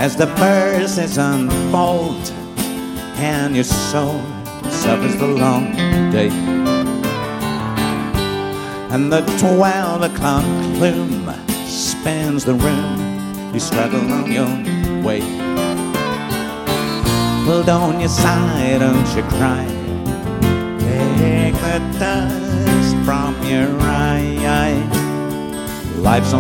as the verses unfold and your soul suffers the long day. And the 12 o'clock gloom spans the room. You struggle on your way. Well, don't you sigh, don't you cry. Take the dust from your eye. Life's